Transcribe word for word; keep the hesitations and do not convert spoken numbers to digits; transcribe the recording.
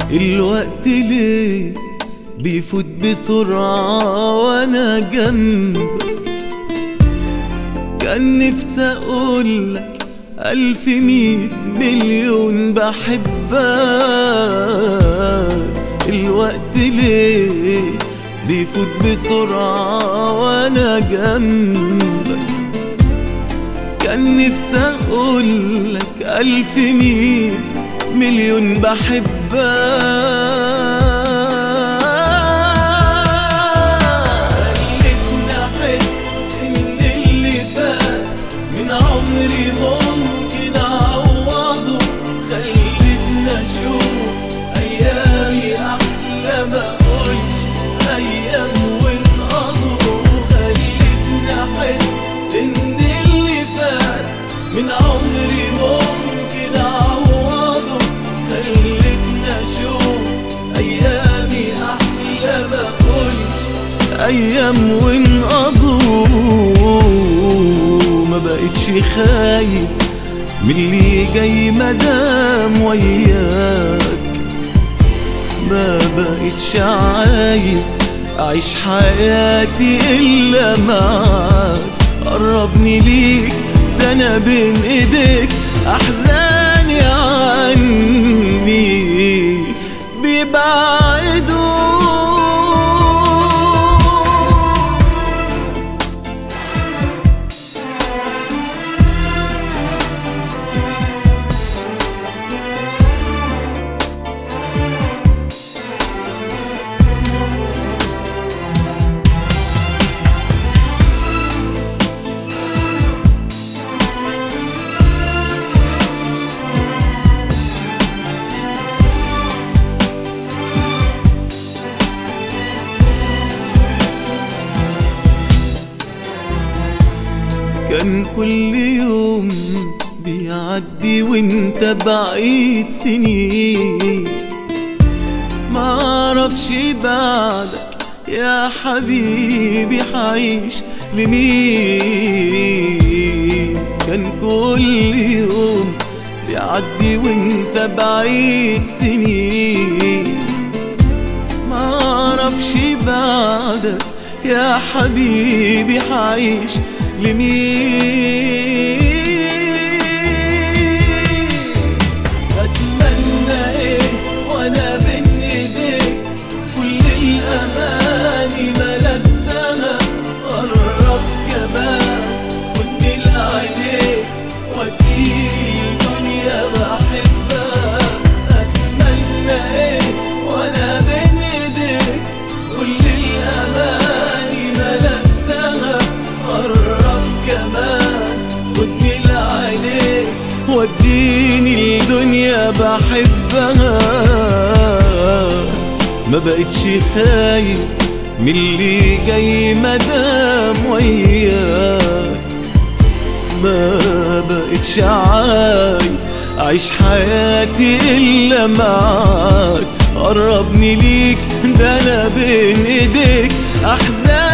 الوقت ليه بيفوت بسرعة وانا جنبك؟ كان نفسي اقولك الف ميت مليون بحبك. الوقت ليه بيفوت بسرعة وانا جنبك؟ كان نفسي اقولك الف ميت مليون بحبك. خلتني احس ان اللي فات من عمري ممكن اعوضه. خلتني اشوف ايامي احلى ما اقولش ايام وانقضوا. خلتني احس ان اللي فات من عمري ممكن اعوضه. خلتني اشوف ايامي احلى ما اقولش ايام وانقضوا. ما بقتش خايف من اللي جاي مدام وياك. ما بقتش عايز اعيش حياتي الا معاك. قربني ليك ده انا بين ايديك. احزاني عني بيبعدوا. كان كل يوم بيعدي وانت بعيد سنين. معرفش بعدك يا حبيبي حعيش لمين. كان كل يوم بيعدي وانت بعيد سنين. معرفش بعدك يا حبيبي حعيش لمين. أتمنى إيه وأنا بين إيديك؟ كل الأماني ملكتها. قرب كمان خدني لعينيك وديني الدنيا بحبها. أتمنى إيه وأنا بين إيديك؟ كل الأماني ملكتها. قرب كمان خدني لعينيك وديني الدنيا بحبها. ما بقتش خايف من اللي جاي مدام وياك. ما بقتش عايز اعيش حياتي الا معاك. قربني ليك ده انا بين ايديك. احزان